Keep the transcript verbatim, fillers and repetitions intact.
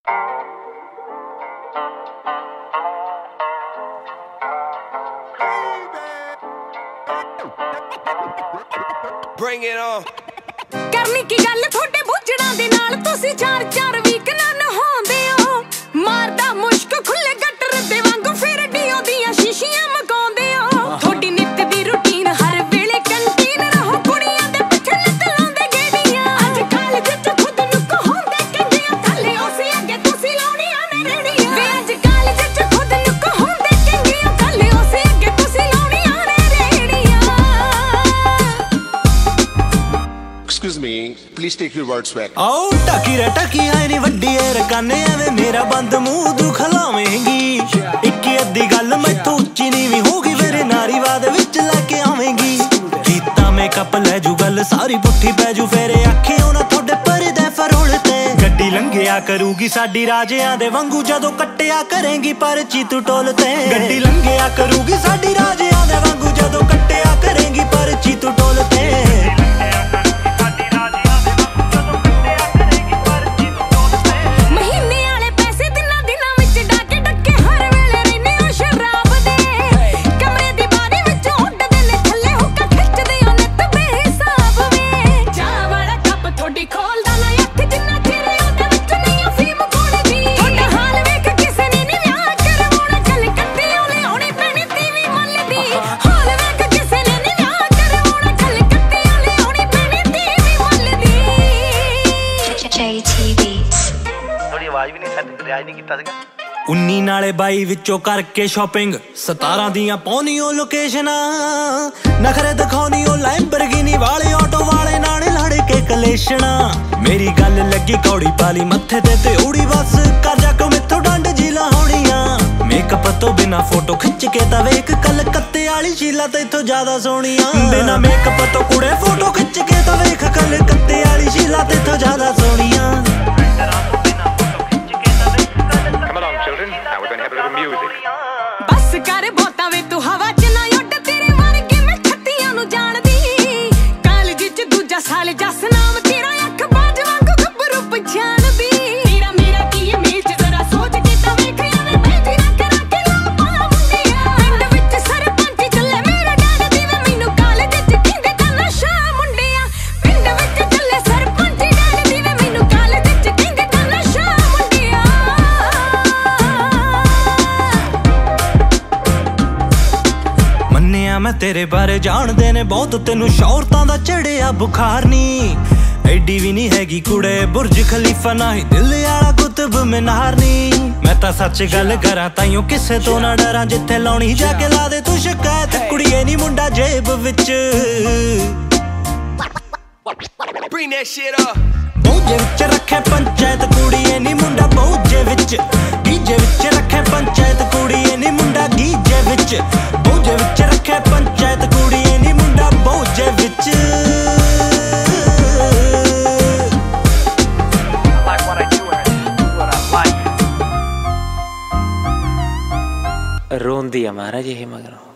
Bring it on. करनी की गल थोड़े बुझड़ा दे नाल तुसी चार चार वीक ना नहांदे हो मारदा मुश्क खुले गटर दे वांगू फिर डीओ दियां शीशियां मगाउंदे हो थोड़ी नित दी रूटीन हर वेले कंटीन रहो कुड़ियां दे पिछे लत लांदे गेड़ियां अज कॉलेज च खुद नु कहोंदे कंगियां थल्ले ओसे अगे तुसी लाउणियां ने रेड़ियां वे अज कॉलेज च खुद नु कहोंदे कंगियां थल्ले ओसे अगे तुसी लाउणियां ने रेड़ियां Excuse me, please take your words back. आओ टकी रे टकी आए नी वड्डी ए रकाने एवे मेरा बंद मुंह तू खलावेंगी इक्की अद्धी गल मैथों उच्ची नीवी होगी मेरे नारीवाद विच लेके आवेंगी कीता मेकअप ले जू गल सारी पुट्ठी पै जू फेरे आखे होना थोड़े परदे फरोल ते गड्डी लंघिया करूगी साडी राजियां दे वांगू जदों कट्टिया करेंगी परची तू टोल ते गड्डी लंघिया करूगी साडी राजियां दे वांगू जदों कट्टिया करेंगी परची तू टोल ते उन्नी नाले बाई विचों करके शॉपिंग सतारां दियां पाउनियों लोकेशनां नखरे दिखाउनियों लैंबरगिनी वाले ऑटो वाले नाले लड़ के कलेशना मेरी गल लगी कौड़ी पाली मत्थे ते ते उड़ी बस कर जा को मिथों डंड जिला होनियां मेकअप तो बिना फोटो खिंच के ता वेख कलकत्ते वाली शीला ते इथों ज्यादा सोहणियां बिना मेकअप तो कुड़े फोटो खिंच के ता वेख कलकत्ते वाली शीला ते इथों ज्यादा सोहणियां बस कर बोता वे तू हवा च ना उड़ तेरे वर्गे मैं छत्तियां नु जानदी कॉलेज च दूजा साल जस नाम तेरा अख बाज वांगू गब्बरू पछाणदी तेरा मेरा की मेल च जरा सोच के ता वेख आवे बैठी रख रख लो पा मुंडिया पिंड विच सरपंच चले मेरा डैड दी वे मैनू कॉलेज च किंदे दा नशा मुंडिया पिंड विच चले सरपंच डैड दी वे मैनू कॉलेज च किंदे दा नशा मुंडिया मैं तेरे बारे जानदे ने बहुत तेनू शौहरतां दा चढ़िया बुखार नी एडी भी नहीं हैगी कुड़े बुर्ज खलीफा ना ही दिल वाला कुतुब मीनार नी मैं तां सच गल करां ताइयों किसे तो ना डरां जिथे लाउणी जाके ला दे तू शिकायत कुड़िए नी मुंडा जेब विच Bring that shit up. बौजे विच रखे पंचायत कुड़िए नी मुंडा बौजे विच गीजे विच रखे पंचायत कुड़िए नी मुंडा गीजे विच बौजे विच रखे पंचायत कुड़िए नी मुंडा बौजे विच रोंदी है महाराज ये मगरों